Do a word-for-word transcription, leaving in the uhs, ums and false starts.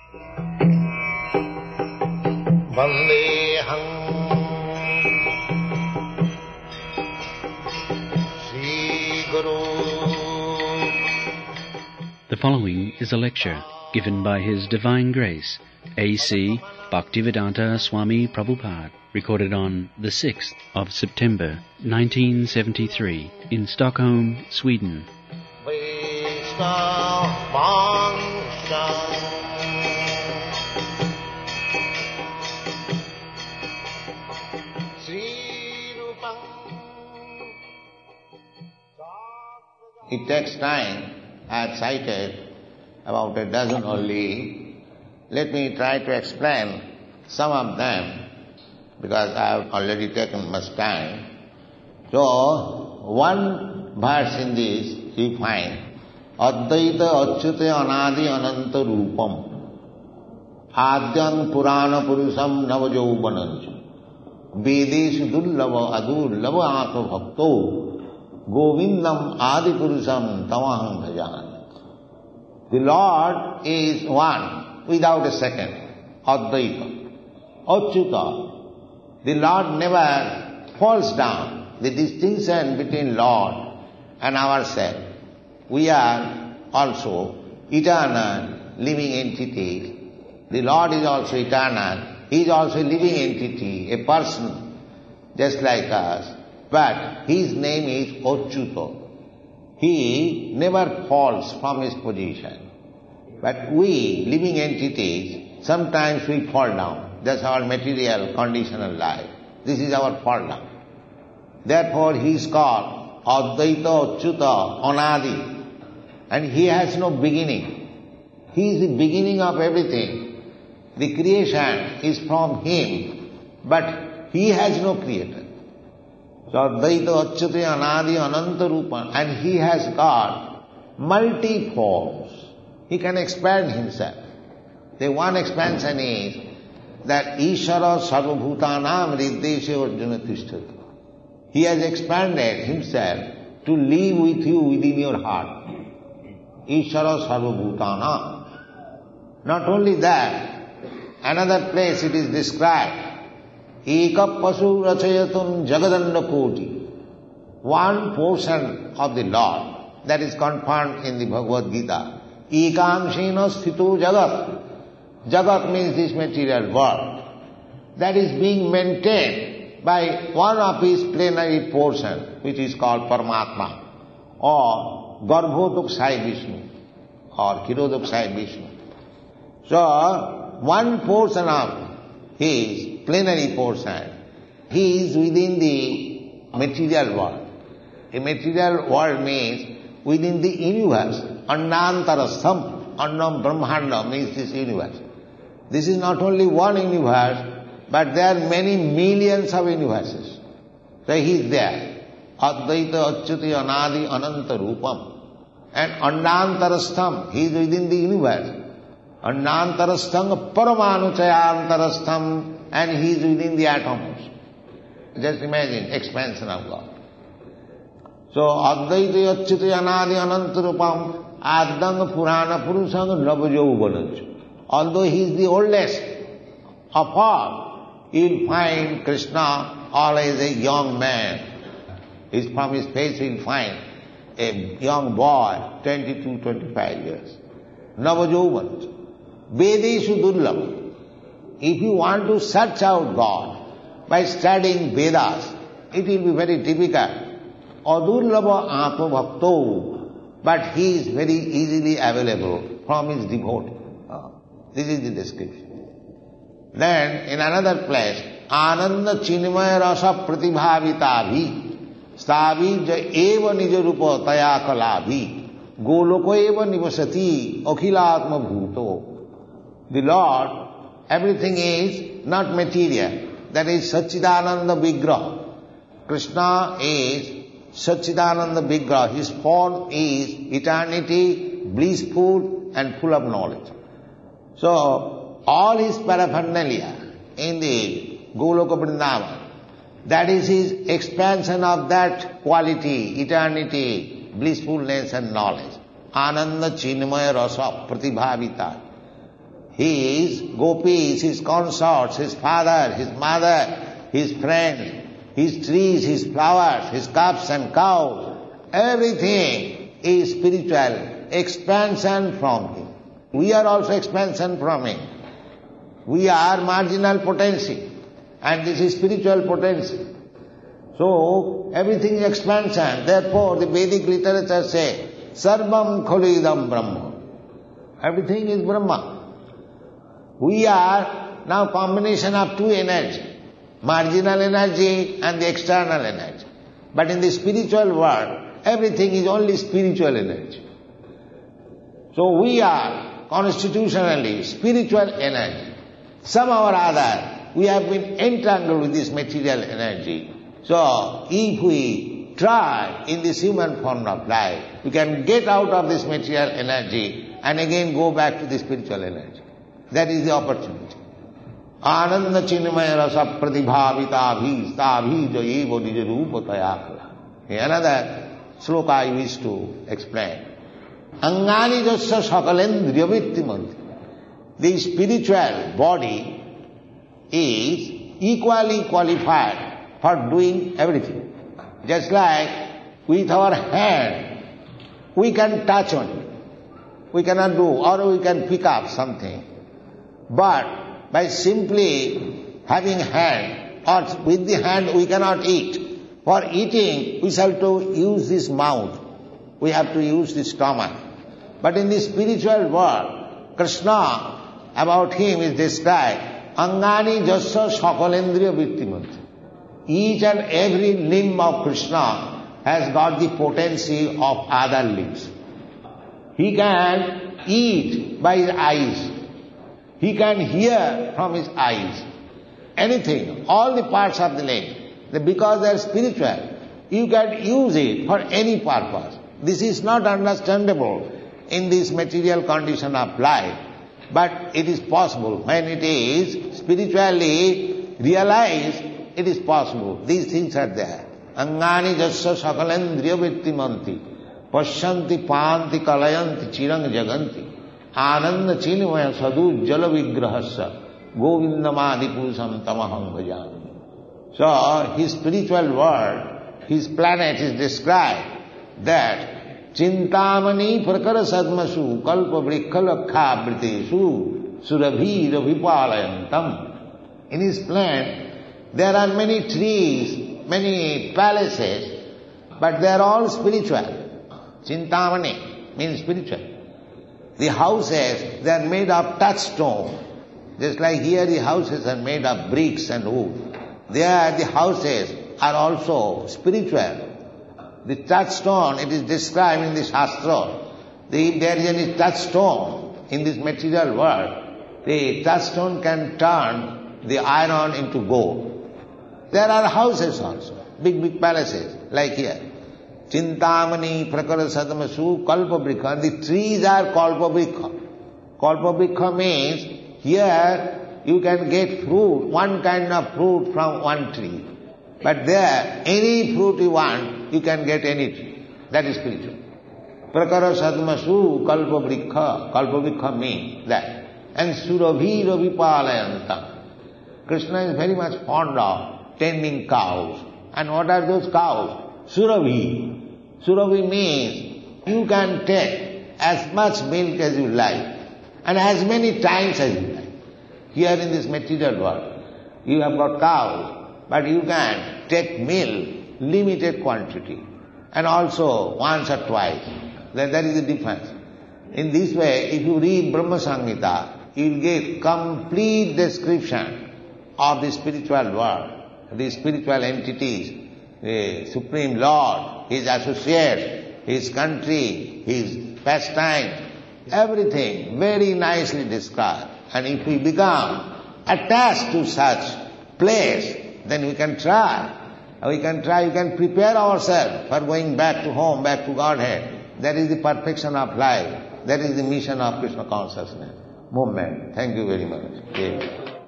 Vandeham Sri Guru. The following is a lecture given by His Divine Grace, A C Bhaktivedanta Swami Prabhupada, recorded on the sixth of September, nineteen seventy-three, in Stockholm, Sweden. It takes time. I have cited about a dozen only. Let me try to explain some of them, because I have already taken much time. So, one verse in this you find, Advaita Achyute Anadi Ananta Rupam Adyam Purana Purusham Navajaubanancha Vedeshu Dullava Adullava Atma Bhakto Govindam Adi Purusham Tamaham Bhajan. The Lord is one, without a second, Advaita, Achyuta. The Lord never falls down. The distinction between Lord and ourselves. We are also eternal, living entities. The Lord is also eternal. He is also a living entity, a person, just like us. But His name is Achyuta. He never falls from His position. But we, living entities, sometimes we fall down. That's our material, conditional life. This is our fall down. Therefore He is called Advaita Achyuta Anadi. And He has no beginning. He is the beginning of everything. The creation is from Him, but He has no creator. So Advaita Achyuta Anadi Ananta Rupa, and He has got multi-forms. He can expand Himself. The one expansion is that Ishara Sarvabhutanam Riddeshe Arjuna Tishtati. He has expanded Himself to live with you within your heart. Ishara Sarvabhutanam. Not only that, another place it is described, Eka Pasu Rachayatun Jagadanda Koti. One portion of the Lord, that is confirmed in the Bhagavad Gita. Ekamshena Sthito Jagat. Jagat means this material world. That is being maintained by one of His plenary portion, which is called Paramatma, or Garbhodakshay Vishnu, or Kirodakshay Vishnu. So, one portion of His plenary portion, He is within the material world. A material world means within the universe. Annantarastham, Annam Brahmanda means this universe. This is not only one universe, but there are many millions of universes. So He is there. Advaita Achyuti Anadi Ananta Rupam. And Annantarastham, He is within the universe. Annantarastham Paramanuchayantarastham, and He is within the atoms. Just imagine, expansion of God. So, Advaita Achyuti Anadi Ananta Rupam Adyam Purana Purusham Navajaubanancha. Although He is the oldest of all, you will find Krishna always a young man. His, from his face you will find a young boy, twenty-two, twenty-five years. Navajaubanancha. Vedeshu Dullava. If you want to search out God by studying Vedas, it will be very difficult. Adullava Atma Bhakto, but He is very easily available from His devotee. This is the description. Then, in another place, Ananda Chinmaya Rasa Pratibhavita Stavi ja eva nijarupa taya kalabhi goloko eva nivasati akhilatma bhuto. The Lord, everything is not material. That is Satchidananda Vigraha. Krishna is Satchidananda Vigraha. His form is eternity, blissful and full of knowledge. So, all his paraphernalia in the Goloka Vrindavan, that is his expansion of that quality, eternity, blissfulness and knowledge. Ananda Chinmaya Rasa Pratibhavita. his gopis, his consorts, his father, his mother, his friends, his trees, his flowers, his calves and cows, everything is spiritual expansion from him. We are also expansion from him. We are marginal potency, and this is spiritual potency. So, everything is expansion. Therefore, the Vedic literature says, Sarvam Khalidam Brahma. Everything is Brahma. We are now combination of two energies, marginal energy and the external energy. But in the spiritual world, everything is only spiritual energy. So we are constitutionally spiritual energy. Somehow or other, we have been entangled with this material energy. So, if we try in this human form of life, we can get out of this material energy and again go back to the spiritual energy. That is the opportunity. Ananda chinmaya rasa pratibhavita bhistabhi jayevo nija rupa tayakala. Another sloka I wish to explain. Angani jasya sakalendriya vittimanti. The spiritual body is equally qualified for doing everything. Just like with our hand, we can touch on it. We cannot do, or we can pick up something. But by simply having hand, or with the hand we cannot eat. For eating, we have to use this mouth. We have to use the stomach. But in the spiritual world, Krishna, about him is described, Angani jasya sakalendriya vittimanti. Each and every limb of Krishna has got the potency of other limbs. He can eat by his eyes. He can hear from his eyes. Anything, all the parts of the leg. Because they are spiritual, you can use it for any purpose. This is not understandable in this material condition of life. But it is possible. When it is spiritually realized, it is possible. These things are there. Angani jasya sakalendriya vittimanti. Pashyanti panti kalayanti chirang jaganti. Ananda chinmaya sadhu jala vigrahasya. Govindamadi purusam tamaham bhajami. So, his spiritual world, his planet is described that Chintamani prakara sadmasu kalpa vrikkhalakha britesu surabhi ravipalayantam. In his planet, there are many trees, many palaces, but they are all spiritual. Chintamani means spiritual. The houses, they are made of touchstone. Just like here the houses are made of bricks and wood. There the houses are also spiritual. The touchstone, it is described in the Shastra. The, there is any touchstone in this material world. The touchstone can turn the iron into gold. There are houses also, big, big palaces, like here. Chintamani prakara sadamasu kalpabrikha. The trees are kalpabrikha. Kalpabrikha means here you can get fruit, one kind of fruit from one tree. But there, any fruit you want, you can get any tree. That is spiritual. Prakara sadamasu kalpabrikha. Kalpabrikha means that. And surabhi ravipalayantam. Krishna is very much fond of tending cows. And what are those cows? Surabhi. Surabhi means you can take as much milk as you like and as many times as you like. Here in this material world, you have got cows, but you can take milk, limited quantity, and also once or twice. Then there is a difference. In this way, if you read Brahma Samhita, you will get complete description of the spiritual world, the spiritual entities, the Supreme Lord, His associates, His country, His pastime, everything very nicely described. And if we become attached to such place, then we can try. We can try, we can prepare ourselves for going back to home, back to Godhead. That is the perfection of life. That is the mission of Krishna consciousness movement. Thank you very much. Okay.